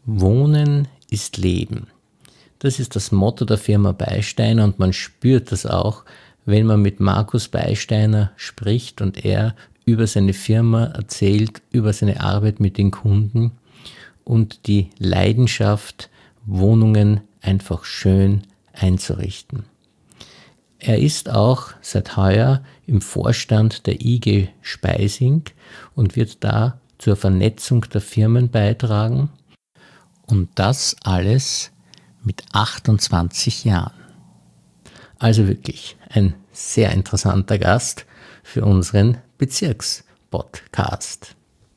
Wohnen ist Leben. Das ist das Motto der Firma Beisteiner und man spürt das auch, wenn man mit Markus Beisteiner spricht und er über seine Firma erzählt, über seine Arbeit mit den Kunden und die Leidenschaft, Wohnungen einfach schön einzurichten. Er ist auch seit heuer im Vorstand der IG Speising und wird da zur Vernetzung der Firmen beitragen. Und das alles mit 28 Jahren. Also wirklich ein sehr interessanter Gast für unseren Bezirkspodcast.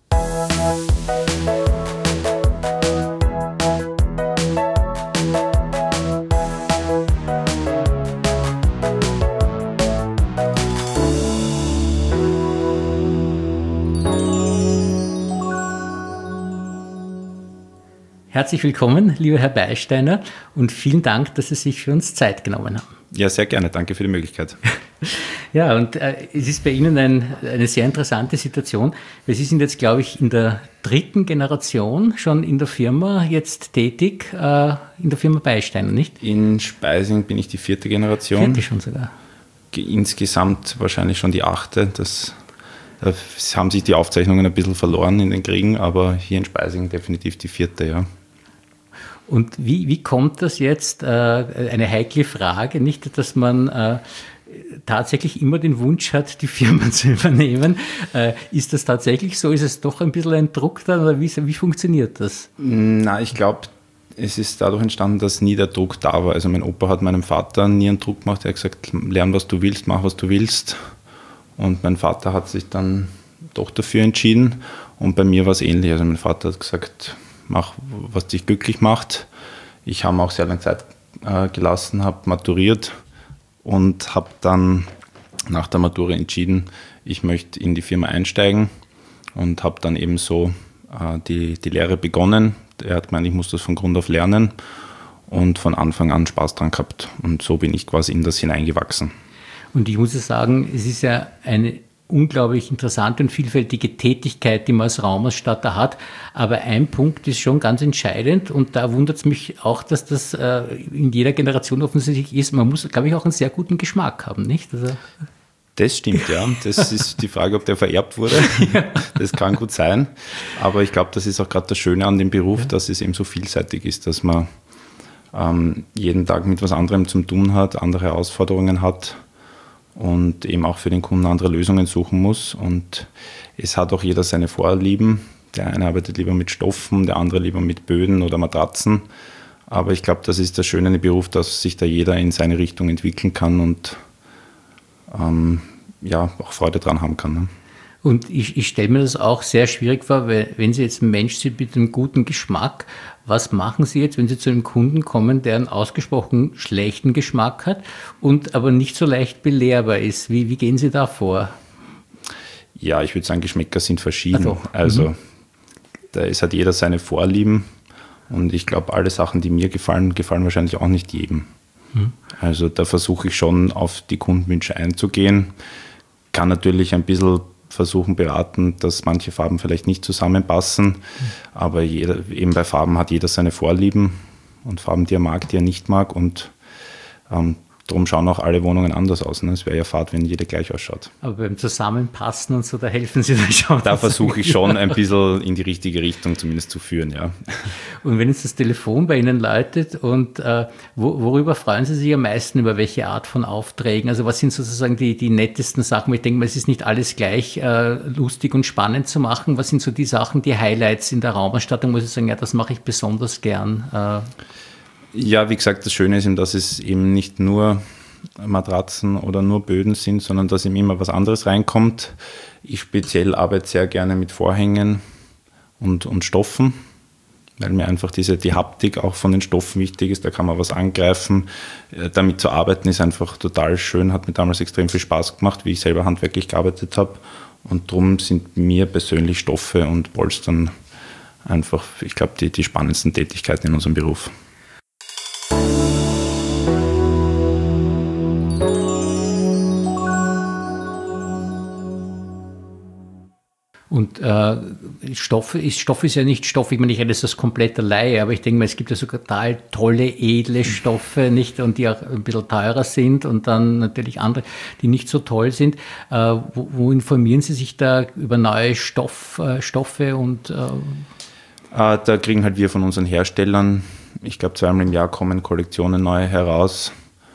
Herzlich willkommen, lieber Herr Beisteiner, und vielen Dank, dass Sie sich für uns Zeit genommen haben. Ja, sehr gerne. Danke für die Möglichkeit. Ja, und es ist bei Ihnen eine sehr interessante Situation, weil Sie sind jetzt, glaube ich, in der 3. Generation schon in der Firma jetzt tätig, in der Firma Beisteiner, nicht? In Speising bin ich die 4. Generation. 4. schon sogar. Insgesamt wahrscheinlich schon die 8. Da haben sich die Aufzeichnungen ein bisschen verloren in den Kriegen, aber hier in Speising definitiv die 4. Ja. Und wie kommt das jetzt, eine heikle Frage, nicht, dass man tatsächlich immer den Wunsch hat, die Firma zu übernehmen? Ist das tatsächlich so? Ist es doch ein bisschen ein Druck da oder wie funktioniert das? Na, ich glaube, es ist dadurch entstanden, dass nie der Druck da war. Also mein Opa hat meinem Vater nie einen Druck gemacht. Er hat gesagt, lern, was du willst, mach, was du willst. Und mein Vater hat sich dann doch dafür entschieden. Und bei mir war es ähnlich. Also mein Vater hat gesagt, mach, was dich glücklich macht. Ich habe auch sehr lange Zeit gelassen, habe maturiert und habe dann nach der Matura entschieden, ich möchte in die Firma einsteigen und habe dann eben so die Lehre begonnen. Er hat gemeint, ich muss das von Grund auf lernen und von Anfang an Spaß dran gehabt. Und so bin ich quasi in das hineingewachsen. Und ich muss ja sagen, es ist ja eine unglaublich interessante und vielfältige Tätigkeit, die man als Raumausstatter hat. Aber ein Punkt ist schon ganz entscheidend und da wundert es mich auch, dass das in jeder Generation offensichtlich ist. Man muss, glaube ich, auch einen sehr guten Geschmack haben, nicht? Also das stimmt, ja. Das ist die Frage, ob der vererbt wurde. Ja. Das kann gut sein. Aber ich glaube, das ist auch gerade das Schöne an dem Beruf, ja, dass es eben so vielseitig ist, dass man jeden Tag mit was anderem zu tun hat, andere Herausforderungen hat und eben auch für den Kunden andere Lösungen suchen muss. Und es hat auch jeder seine Vorlieben. Der eine arbeitet lieber mit Stoffen, der andere lieber mit Böden oder Matratzen. Aber ich glaube, das ist das Schöne an dem Beruf, dass sich da jeder in seine Richtung entwickeln kann und auch Freude dran haben kann. Ne? Und ich stelle mir das auch sehr schwierig vor, weil wenn Sie jetzt ein Mensch sind mit einem guten Geschmack, was machen Sie jetzt, wenn Sie zu einem Kunden kommen, der einen ausgesprochen schlechten Geschmack hat und aber nicht so leicht belehrbar ist? Wie gehen Sie da vor? Ja, ich würde sagen, Geschmäcker sind verschieden. Also es hat jeder seine Vorlieben und ich glaube, alle Sachen, die mir gefallen, gefallen wahrscheinlich auch nicht jedem. Also da versuche ich schon auf die Kundenwünsche einzugehen, kann natürlich ein bisschen versuchen beraten, dass manche Farben vielleicht nicht zusammenpassen, aber eben bei Farben hat jeder seine Vorlieben und Farben, die er mag, die er nicht mag und darum schauen auch alle Wohnungen anders aus. Ne? Es wäre ja fad, wenn jede gleich ausschaut. Aber beim Zusammenpassen und so, da helfen Sie dann schon. Da versuche ich schon ein bisschen in die richtige Richtung zumindest zu führen, ja. Und wenn jetzt das Telefon bei Ihnen läutet und worüber freuen Sie sich am meisten, über welche Art von Aufträgen? Also was sind sozusagen die nettesten Sachen? Ich denke mal, es ist nicht alles gleich lustig und spannend zu machen. Was sind so die Sachen, die Highlights in der Raumausstattung, muss ich sagen, ja, das mache ich besonders gern. Ja, wie gesagt, das Schöne ist eben, dass es eben nicht nur Matratzen oder nur Böden sind, sondern dass eben immer was anderes reinkommt. Ich speziell arbeite sehr gerne mit Vorhängen und Stoffen, weil mir einfach die Haptik auch von den Stoffen wichtig ist. Da kann man was angreifen. Damit zu arbeiten ist einfach total schön, hat mir damals extrem viel Spaß gemacht, wie ich selber handwerklich gearbeitet habe. Und darum sind mir persönlich Stoffe und Polstern einfach, ich glaube, die spannendsten Tätigkeiten in unserem Beruf. Und Stoff ist ja nicht Stoff, ich meine, ich rede jetzt das komplette Laie, aber ich denke mal, es gibt ja so total tolle, edle Stoffe, nicht, und die auch ein bisschen teurer sind und dann natürlich andere, die nicht so toll sind. Wo informieren Sie sich da über neue Stoffe und Da kriegen halt wir von unseren Herstellern, ich glaube 2-mal im Jahr kommen Kollektionen neue heraus,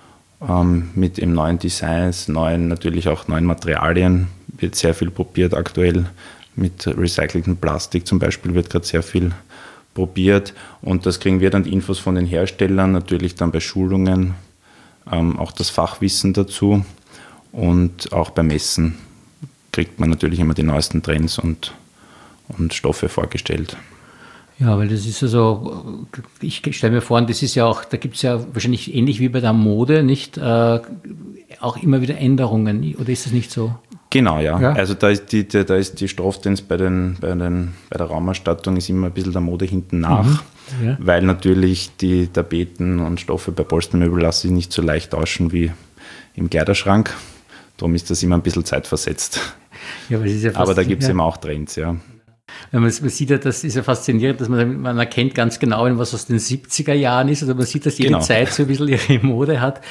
mit eben neuen Designs, natürlich auch neuen Materialien, wird sehr viel probiert aktuell. Mit recyceltem Plastik zum Beispiel wird gerade sehr viel probiert, und das kriegen wir dann die Infos von den Herstellern, natürlich dann bei Schulungen, auch das Fachwissen dazu, und auch bei Messen kriegt man natürlich immer die neuesten Trends und Stoffe vorgestellt. ja, weil das ist ja so, ich stelle mir vor, und das ist ja auch, da gibt es ja wahrscheinlich ähnlich wie bei der Mode, nicht auch immer wieder Änderungen, oder ist das nicht so? Genau, ja. Also da ist die Stoffdance bei der Raumausstattung ist immer ein bisschen der Mode hinten nach, weil natürlich die Tapeten und Stoffe bei Polstermöbel lassen sich nicht so leicht tauschen wie im Kleiderschrank. Darum ist das immer ein bisschen zeitversetzt. Ja, aber da gibt es eben auch Trends, ja. Man sieht ja, das ist ja faszinierend, dass man erkennt ganz genau, was aus den 70er Jahren ist. Also man sieht, dass jede Zeit so ein bisschen ihre Mode hat.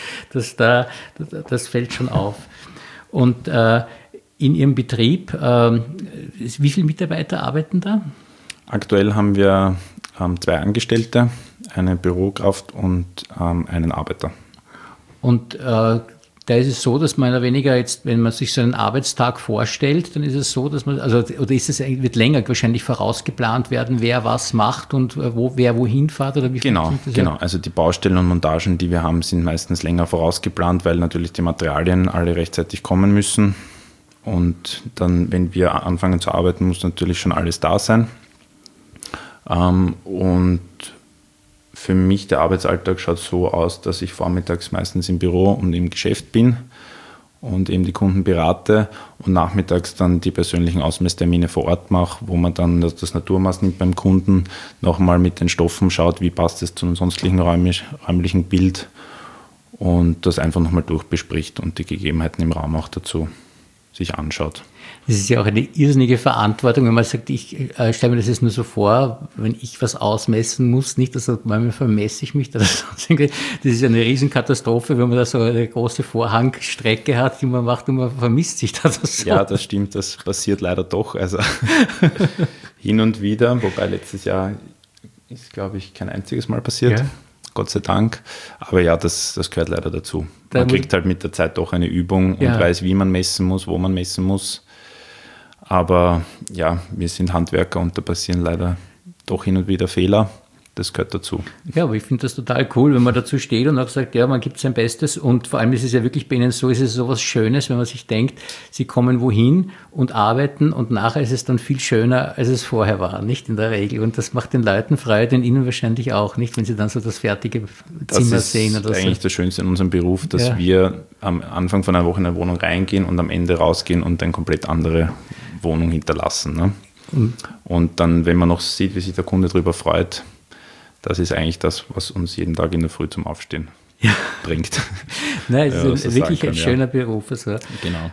Das fällt schon auf. Und in Ihrem Betrieb, wie viele Mitarbeiter arbeiten da? Aktuell haben wir 2 Angestellte, eine Bürokraft und einen Arbeiter. Und da ist es so, dass man ja weniger jetzt, wenn man sich so einen Arbeitstag vorstellt, dann ist es so, dass man, wird länger wahrscheinlich vorausgeplant werden, wer was macht und wer wohin fährt, oder wie Genau. Also die Baustellen und Montagen, die wir haben, sind meistens länger vorausgeplant, weil natürlich die Materialien alle rechtzeitig kommen müssen. Und dann, wenn wir anfangen zu arbeiten, muss natürlich schon alles da sein. Und für mich, der Arbeitsalltag schaut so aus, dass ich vormittags meistens im Büro und im Geschäft bin und eben die Kunden berate und nachmittags dann die persönlichen Ausmesstermine vor Ort mache, wo man dann das Naturmaß nimmt beim Kunden, nochmal mit den Stoffen schaut, wie passt es zu einem sonstigen räumlichen Bild und das einfach nochmal durchbespricht und die Gegebenheiten im Raum auch dazu sich anschaut. Das ist ja auch eine irrsinnige Verantwortung, wenn man sagt, ich stelle mir das jetzt nur so vor, wenn ich was ausmessen muss, nicht, also manchmal vermesse ich mich, das ist ja eine Riesenkatastrophe, wenn man da so eine große Vorhangstrecke hat, die man macht und man vermisst sich da so. Ja, das stimmt, das passiert leider doch, also hin und wieder, wobei letztes Jahr ist, glaube ich, kein einziges Mal passiert. Ja. Gott sei Dank. Aber ja, das gehört leider dazu. Man kriegt halt mit der Zeit doch eine Übung und weiß, wie man messen muss, wo man messen muss. Aber ja, wir sind Handwerker und da passieren leider doch hin und wieder Fehler. Das gehört dazu. Ja, aber ich finde das total cool, wenn man dazu steht und auch sagt, ja, man gibt sein Bestes. Und vor allem ist es ja wirklich bei Ihnen so, ist es so was Schönes, wenn man sich denkt, Sie kommen wohin und arbeiten und nachher ist es dann viel schöner, als es vorher war, nicht in der Regel. Und das macht den Leuten Freude und Ihnen wahrscheinlich auch, nicht, wenn Sie dann so das fertige Zimmer sehen oder so. Das ist eigentlich das Schönste in unserem Beruf, dass wir am Anfang von einer Woche in eine Wohnung reingehen und am Ende rausgehen und eine komplett andere Wohnung hinterlassen. Ne? Und dann, wenn man noch sieht, wie sich der Kunde darüber freut, das ist eigentlich das, was uns jeden Tag in der Früh zum Aufstehen bringt. Nein, es ist wirklich ein schöner Beruf. Also. Genau.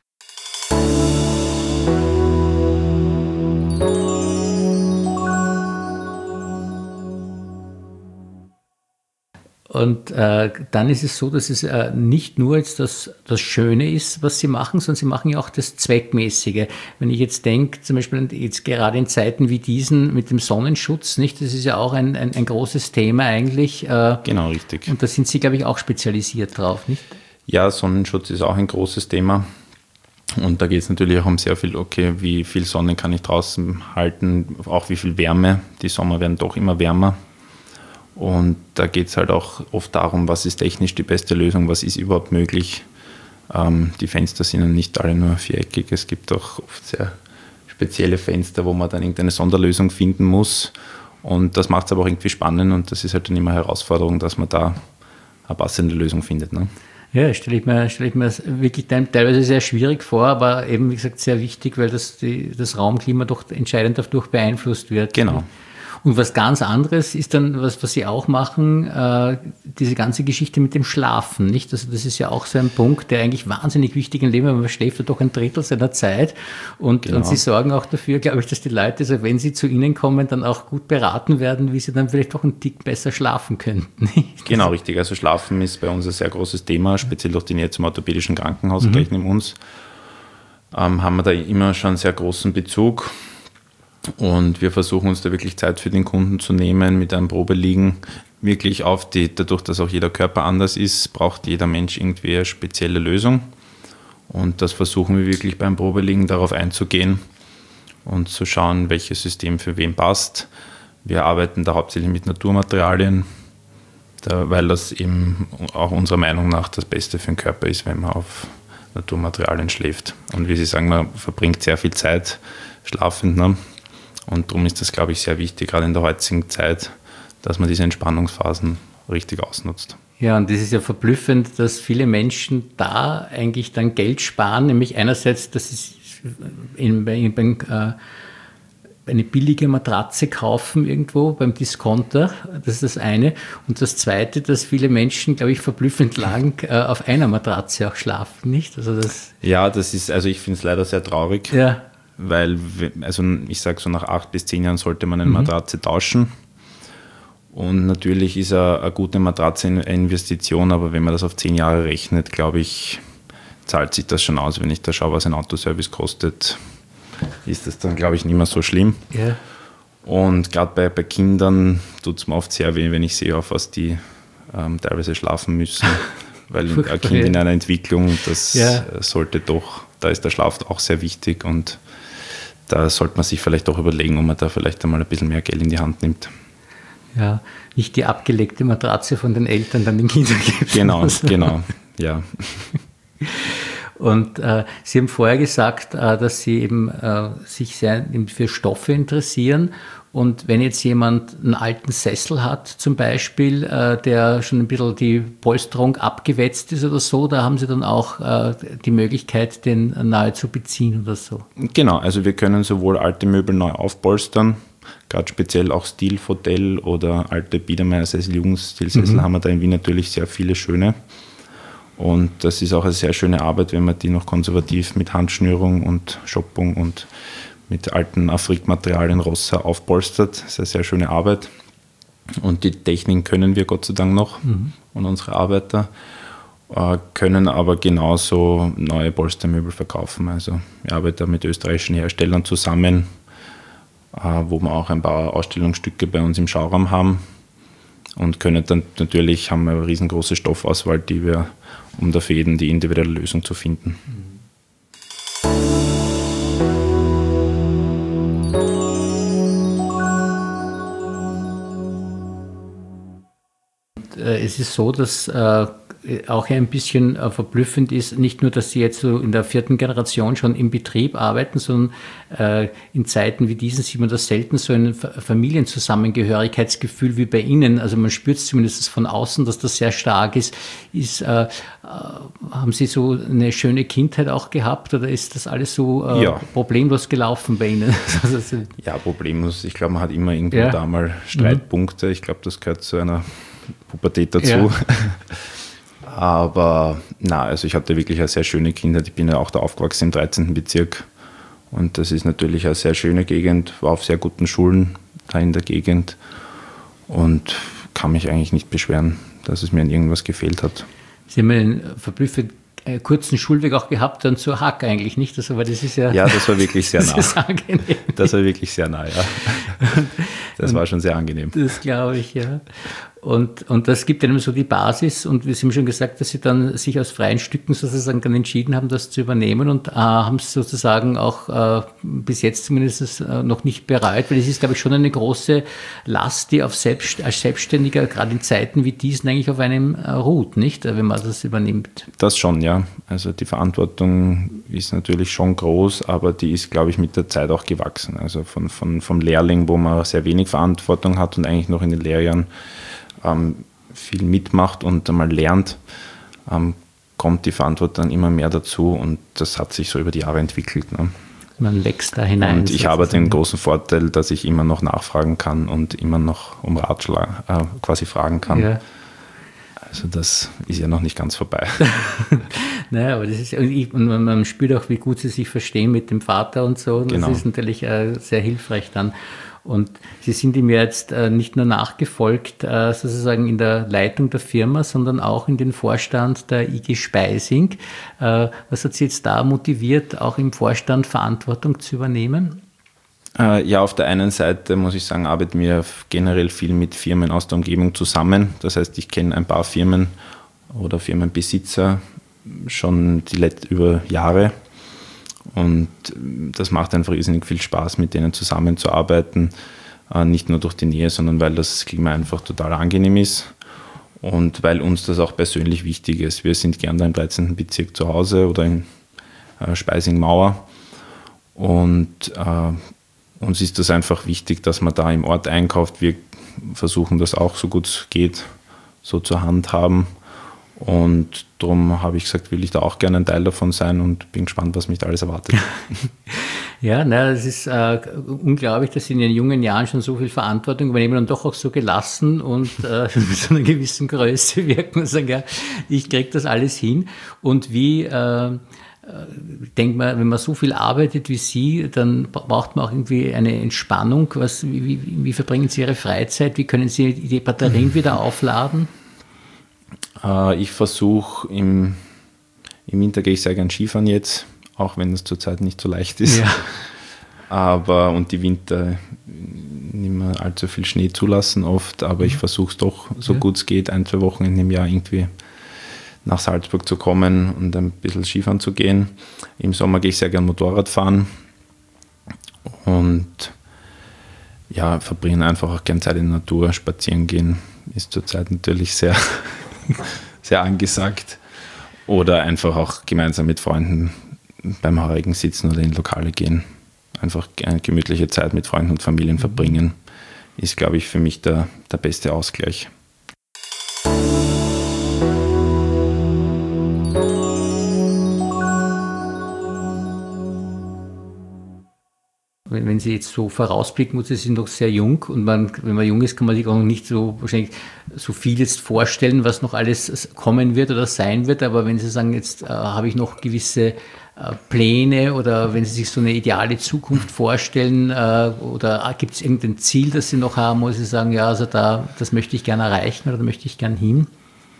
Und dann ist es so, dass es nicht nur jetzt das Schöne ist, was Sie machen, sondern Sie machen ja auch das Zweckmäßige. Wenn ich jetzt denke, zum Beispiel jetzt gerade in Zeiten wie diesen mit dem Sonnenschutz, nicht, das ist ja auch ein großes Thema eigentlich. Genau, richtig. Und da sind Sie, glaube ich, auch spezialisiert drauf, nicht? Ja, Sonnenschutz ist auch ein großes Thema. Und da geht es natürlich auch um sehr viel, okay, wie viel Sonne kann ich draußen halten, auch wie viel Wärme. Die Sommer werden doch immer wärmer. Und da geht es halt auch oft darum, was ist technisch die beste Lösung, was ist überhaupt möglich. Die Fenster sind ja nicht alle nur viereckig, es gibt auch oft sehr spezielle Fenster, wo man dann irgendeine Sonderlösung finden muss. Und das macht es aber auch irgendwie spannend und das ist halt dann immer eine Herausforderung, dass man da eine passende Lösung findet. Ne? Ja, stelle ich mir wirklich teilweise sehr schwierig vor, aber eben, wie gesagt, sehr wichtig, weil das Raumklima doch entscheidend dadurch beeinflusst wird. Genau. Und was ganz anderes ist dann, was Sie auch machen, diese ganze Geschichte mit dem Schlafen, nicht? Also das ist ja auch so ein Punkt, der eigentlich wahnsinnig wichtig im Leben ist, weil man schläft ja doch ein Drittel seiner Zeit und Sie sorgen auch dafür, glaube ich, dass die Leute, also wenn sie zu Ihnen kommen, dann auch gut beraten werden, wie sie dann vielleicht doch einen Tick besser schlafen könnten. Nicht? Genau, richtig. Also Schlafen ist bei uns ein sehr großes Thema, speziell durch die Nähe zum orthopädischen Krankenhaus gleich neben uns. Haben wir da immer schon einen sehr großen Bezug und wir versuchen uns da wirklich Zeit für den Kunden zu nehmen mit einem Probeliegen. Wirklich dadurch, dass auch jeder Körper anders ist, braucht jeder Mensch irgendwie eine spezielle Lösung und das versuchen wir wirklich beim Probeliegen darauf einzugehen und zu schauen, welches System für wen passt. Wir arbeiten da hauptsächlich mit Naturmaterialien, weil das eben auch unserer Meinung nach das Beste für den Körper ist, wenn man auf Naturmaterialien schläft. Und wie Sie sagen, man verbringt sehr viel Zeit schlafend, ne? Und darum ist das, glaube ich, sehr wichtig, gerade in der heutigen Zeit, dass man diese Entspannungsphasen richtig ausnutzt. Ja, und das ist ja verblüffend, dass viele Menschen da eigentlich dann Geld sparen, nämlich einerseits, dass sie eine billige Matratze kaufen irgendwo beim Discounter, das ist das eine. Und das zweite, dass viele Menschen, glaube ich, verblüffend lang auf einer Matratze auch schlafen, nicht? Also ich finde es leider sehr traurig, weil, also ich sage so nach 8 bis 10 Jahren sollte man eine Matratze tauschen. Und natürlich ist eine gute Matratze eine Investition, aber wenn man das auf 10 Jahre rechnet, glaube ich, zahlt sich das schon aus. Wenn ich da schaue, was ein Autoservice kostet, ist das dann, glaube ich, nicht mehr so schlimm. Ja. Und gerade bei Kindern tut es mir oft sehr weh, wenn ich sehe, auf was die teilweise schlafen müssen. Weil ein Kind in einer Entwicklung, sollte doch, da ist der Schlaf auch sehr wichtig und da sollte man sich vielleicht auch überlegen, ob man da vielleicht einmal ein bisschen mehr Geld in die Hand nimmt. Ja, nicht die abgelegte Matratze von den Eltern dann den Kindern gibt. Genau, ja. Und Sie haben vorher gesagt, dass Sie eben sich sehr für Stoffe interessieren. Und wenn jetzt jemand einen alten Sessel hat, zum Beispiel, der schon ein bisschen die Polsterung abgewetzt ist oder so, da haben Sie dann auch die Möglichkeit, den neu zu beziehen oder so. Genau, also wir können sowohl alte Möbel neu aufpolstern, gerade speziell auch Stilfotel oder alte Biedermeier-Sessel, Jugendstilsessel haben wir da in Wien natürlich sehr viele schöne. Und das ist auch eine sehr schöne Arbeit, wenn man die noch konservativ mit Handschnürung und Schoppung und mit alten Afrikmaterialien Rossa aufpolstert. Das ist eine sehr schöne Arbeit. Und die Techniken können wir Gott sei Dank noch und unsere Arbeiter können aber genauso neue Polstermöbel verkaufen. Also wir arbeiten mit österreichischen Herstellern zusammen, wo wir auch ein paar Ausstellungsstücke bei uns im Schauraum haben und können dann natürlich, haben wir eine riesengroße Stoffauswahl, um da für jeden die individuelle Lösung zu finden. Es ist so, dass auch ein bisschen verblüffend ist, nicht nur, dass Sie jetzt so in der 4. Generation schon im Betrieb arbeiten, sondern in Zeiten wie diesen sieht man das selten, so ein Familienzusammengehörigkeitsgefühl wie bei Ihnen. Also man spürt es zumindest von außen, dass das sehr stark ist. Haben Sie so eine schöne Kindheit auch gehabt oder ist das alles so problemlos gelaufen bei Ihnen? Ja, problemlos. Ich glaube, man hat immer irgendwo da mal Streitpunkte. Ich glaube, das gehört zu einer Pubertät dazu. Ja. Aber also ich hatte wirklich eine sehr schöne Kindheit. Ich bin ja auch da aufgewachsen im 13. Bezirk und das ist natürlich eine sehr schöne Gegend, war auf sehr guten Schulen da in der Gegend und kann mich eigentlich nicht beschweren, dass es mir an irgendwas gefehlt hat. Sie haben einen verblüffend kurzen Schulweg auch gehabt, dann zur Hack eigentlich nicht, also, weil das ist ja... Ja, das war wirklich sehr nah. Das ist angenehm. Das war wirklich sehr nah, ja. Das war schon sehr angenehm. Das glaube ich, ja. Und das gibt einem so die Basis und wir haben schon gesagt, dass Sie dann sich aus freien Stücken sozusagen dann entschieden haben, das zu übernehmen und haben es sozusagen auch bis jetzt zumindest noch nicht bereut, weil es ist, glaube ich, schon eine große Last, die als Selbstständiger, gerade in Zeiten wie diesen, eigentlich auf einem ruht, nicht, wenn man das übernimmt. Das schon, ja. Also die Verantwortung ist natürlich schon groß, aber die ist, glaube ich, mit der Zeit auch gewachsen. Also vom Lehrling, wo man sehr wenig Verantwortung hat und eigentlich noch in den Lehrjahren viel mitmacht und einmal lernt, kommt die Verantwortung dann immer mehr dazu und das hat sich so über die Jahre entwickelt. Ne? Man wächst da hinein. Und ich habe den großen Vorteil, dass ich immer noch nachfragen kann und immer noch um Ratschlag quasi fragen kann. Ja. Also das ist ja noch nicht ganz vorbei. Naja, aber das ist, und man spürt auch, wie gut sie sich verstehen mit dem Vater und so. Und genau. Das ist natürlich sehr hilfreich dann. Und Sie sind ihm ja jetzt nicht nur nachgefolgt, sozusagen in der Leitung der Firma, sondern auch in den Vorstand der IG Speising. Was hat Sie jetzt da motiviert, auch im Vorstand Verantwortung zu übernehmen? Ja, auf der einen Seite muss ich sagen, arbeiten wir generell viel mit Firmen aus der Umgebung zusammen. Das heißt, ich kenne ein paar Firmen oder Firmenbesitzer schon über Jahre. Und das macht einfach riesig viel Spaß, mit denen zusammenzuarbeiten. Nicht nur durch die Nähe, sondern weil das Klima einfach total angenehm ist und weil uns das auch persönlich wichtig ist. Wir sind gern da im 13. Bezirk zu Hause oder in Speising-Mauer. Und uns ist das einfach wichtig, dass man da im Ort einkauft. Wir versuchen das auch so gut es geht so zur Hand haben. Und darum habe ich gesagt, will ich da auch gerne ein Teil davon sein und bin gespannt, was mich da alles erwartet. Ja, es ist unglaublich, dass Sie in Ihren jungen Jahren schon so viel Verantwortung übernehmen und doch auch so gelassen und mit so einer gewissen Größe wirken und sagen, ja, ich kriege das alles hin. Und wie denkt man, wenn man so viel arbeitet wie Sie, dann braucht man auch irgendwie eine Entspannung. Wie verbringen Sie Ihre Freizeit? Wie können Sie die Batterien wieder aufladen? Ich versuche im Winter gehe ich sehr gern Skifahren jetzt, auch wenn es zurzeit nicht so leicht ist. Ja. Und die Winter nicht mehr allzu viel Schnee zulassen oft, aber ich versuche es doch so gut es geht, 1-2 Wochen in dem Jahr irgendwie nach Salzburg zu kommen und ein bisschen Skifahren zu gehen. Im Sommer gehe ich sehr gern Motorrad fahren und ja, verbringen einfach auch gern Zeit in der Natur. Spazieren gehen ist zurzeit natürlich sehr sehr angesagt. Oder einfach auch gemeinsam mit Freunden beim Haarigen sitzen oder in Lokale gehen. Einfach eine gemütliche Zeit mit Freunden und Familien verbringen, ist, glaube ich, für mich der beste Ausgleich. Wenn Sie jetzt so vorausblicken, Sie sind noch sehr jung und wenn man jung ist, kann man sich auch noch nicht so wahrscheinlich so viel jetzt vorstellen, was noch alles kommen wird oder sein wird. Aber wenn Sie sagen, jetzt habe ich noch gewisse Pläne oder wenn Sie sich so eine ideale Zukunft vorstellen oder gibt es irgendein Ziel, das Sie noch haben, wo Sie sagen, ja, also das möchte ich gerne erreichen oder da möchte ich gerne hin?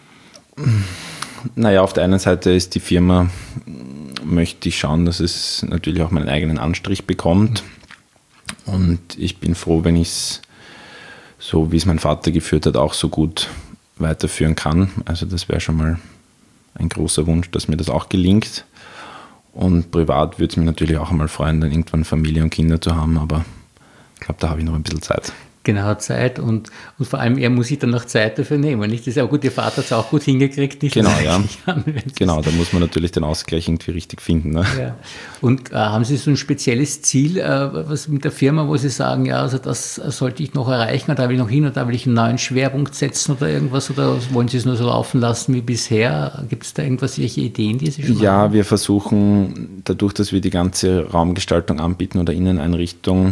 Naja, auf der einen Seite ist die Firma, möchte ich schauen, dass es natürlich auch meinen eigenen Anstrich bekommt. Und ich bin froh, wenn ich es, so wie es mein Vater geführt hat, auch so gut weiterführen kann. Also das wäre schon mal ein großer Wunsch, dass mir das auch gelingt. Und privat würde es mich natürlich auch einmal freuen, dann irgendwann Familie und Kinder zu haben, aber ich glaube, da habe ich noch ein bisschen Zeit. Genau, Zeit und vor allem, er muss sich dann noch Zeit dafür nehmen. Nicht? Das ist ja auch gut, Ihr Vater hat es auch gut hingekriegt. Nicht? Genau, ja. Genau, da muss man natürlich den Ausgleich irgendwie richtig finden. Ne? Ja. Und haben Sie so ein spezielles Ziel, was mit der Firma, wo Sie sagen, ja, also das sollte ich noch erreichen, da will ich noch hin, oder da will ich einen neuen Schwerpunkt setzen oder irgendwas, oder wollen Sie es nur so laufen lassen wie bisher? Gibt es da welche Ideen, die Sie schon haben? Wir versuchen, dadurch, dass wir die ganze Raumgestaltung anbieten oder Inneneinrichtung,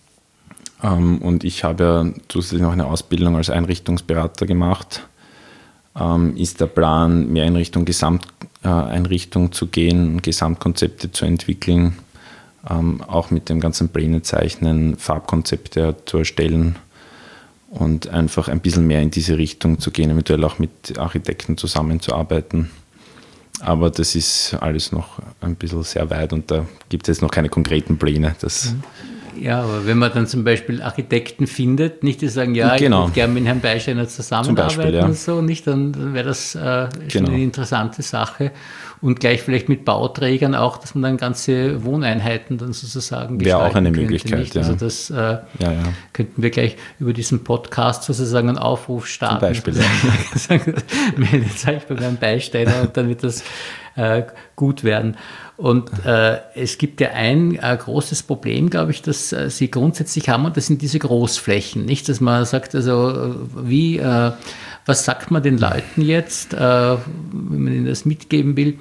und ich habe ja zusätzlich noch eine Ausbildung als Einrichtungsberater gemacht, ist der Plan, mehr in Richtung Gesamteinrichtung zu gehen, Gesamtkonzepte zu entwickeln, auch mit dem ganzen Pläne zeichnen, Farbkonzepte zu erstellen und einfach ein bisschen mehr in diese Richtung zu gehen, eventuell auch mit Architekten zusammenzuarbeiten. Aber das ist alles noch ein bisschen sehr weit und da gibt es jetzt noch keine konkreten Pläne. Ja, aber wenn man dann zum Beispiel Architekten findet, nicht die sagen, ja, ich würde gerne mit Herrn Beisteiner zusammenarbeiten und so, nicht, dann wäre das schon eine interessante Sache. Und gleich vielleicht mit Bauträgern auch, dass man dann ganze Wohneinheiten dann sozusagen gestalten wäre auch eine könnte, Möglichkeit, nicht? Also das könnten wir gleich über diesen Podcast sozusagen einen Aufruf starten. Zum Beispiel, meldet euch bei Herrn Beisteiner und dann wird das gut werden. Und es gibt ja ein großes Problem, glaube ich, das Sie grundsätzlich haben, und das sind diese Großflächen. Nicht, dass man sagt, also was sagt man den Leuten jetzt, wenn man ihnen das mitgeben will,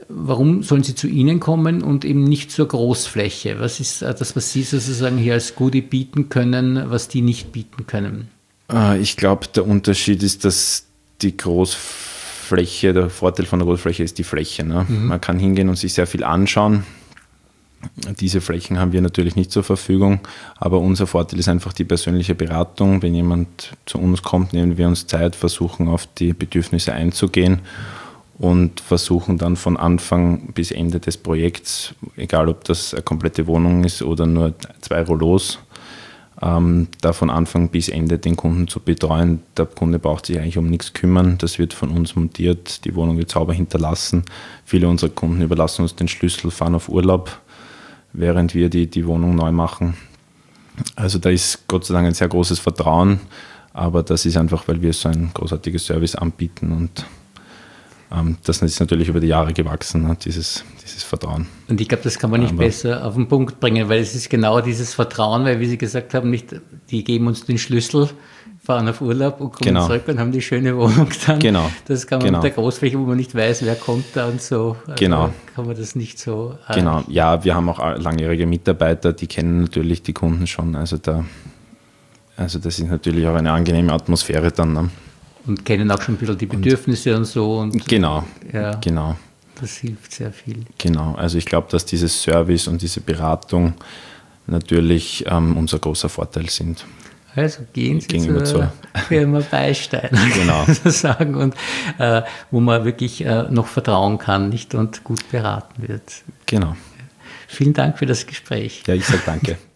warum sollen sie zu Ihnen kommen und eben nicht zur Großfläche? Was ist das, was Sie sozusagen hier als Goodie bieten können, was die nicht bieten können? Ich glaube, der Unterschied ist, dass die Großfläche, der Vorteil von der Großfläche ist die Fläche. Ne? Man kann hingehen und sich sehr viel anschauen. Diese Flächen haben wir natürlich nicht zur Verfügung, aber unser Vorteil ist einfach die persönliche Beratung. Wenn jemand zu uns kommt, nehmen wir uns Zeit, versuchen auf die Bedürfnisse einzugehen und versuchen dann von Anfang bis Ende des Projekts, egal ob das eine komplette Wohnung ist oder nur 2 Rollos, da von Anfang bis Ende den Kunden zu betreuen. Der Kunde braucht sich eigentlich um nichts kümmern. Das wird von uns montiert, die Wohnung wird sauber hinterlassen. Viele unserer Kunden überlassen uns den Schlüssel, fahren auf Urlaub, während wir die Wohnung neu machen. Also da ist Gott sei Dank ein sehr großes Vertrauen, aber das ist einfach, weil wir so ein großartiges Service anbieten und das ist natürlich über die Jahre gewachsen, ne, dieses Vertrauen. Und ich glaube, das kann man nicht besser auf den Punkt bringen, weil es ist genau dieses Vertrauen, weil, wie Sie gesagt haben, nicht, die geben uns den Schlüssel, fahren auf Urlaub und kommen zurück und haben die schöne Wohnung dann. Genau. Das kann man mit der Großfläche, wo man nicht weiß, wer kommt da und so, genau. Kann man das nicht so... Genau, ja, wir haben auch langjährige Mitarbeiter, die kennen natürlich die Kunden schon, also das ist natürlich auch eine angenehme Atmosphäre dann. Ne? Und kennen auch schon ein bisschen die Bedürfnisse und so. Und, genau. Das hilft sehr viel. Genau, also ich glaube, dass dieses Service und diese Beratung natürlich unser großer Vorteil sind. Also gehen Sie zur Firma Beisteiner, genau. sozusagen, und wo man wirklich noch vertrauen kann, nicht, und gut beraten wird. Genau. Vielen Dank für das Gespräch. Ja, ich sage danke.